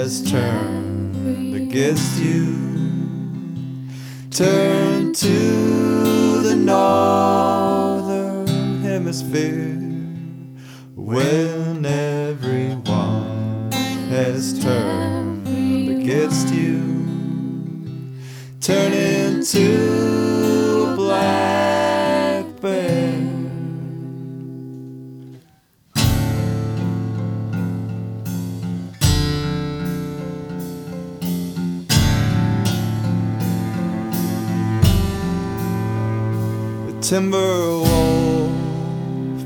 has turned against you. Turn to the northern hemisphere when everyone has turned against you. Turn into a black bear. Timberwolf,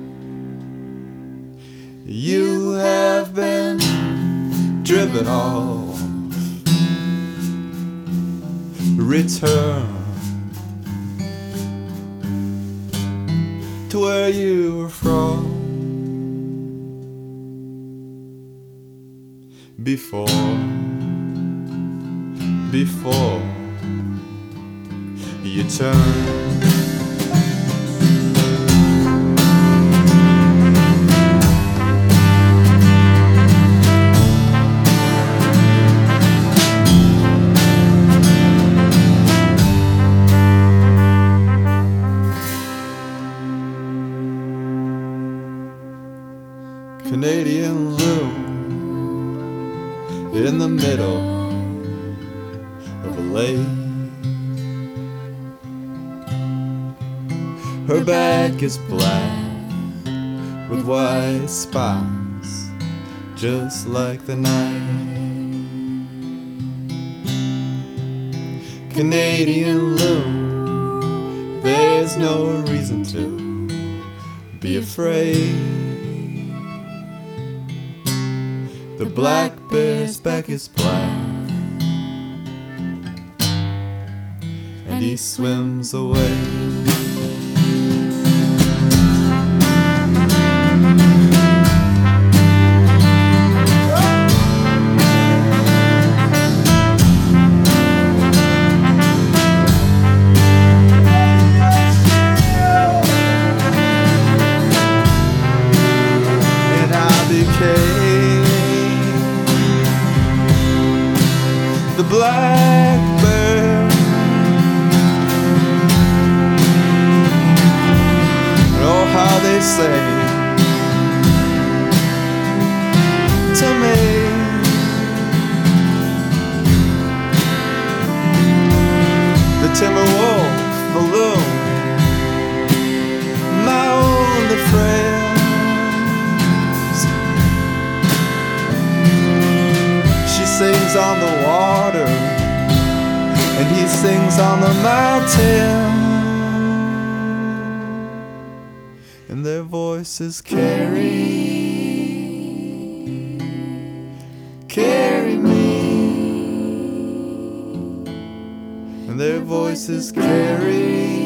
you have been driven off. Return to where you were from before you turn. Canadian loom in the middle of a lake. Her back is black with white spots, just like the night. Canadian loom, there's no reason to be afraid. The black bear's back is black, and he swims away. And I became the black bear. Oh, how they say to me, the timber wolf, the loon, my only friends. She sings on the water, and he sings on the mountain, and their voices carry me, and their voices carry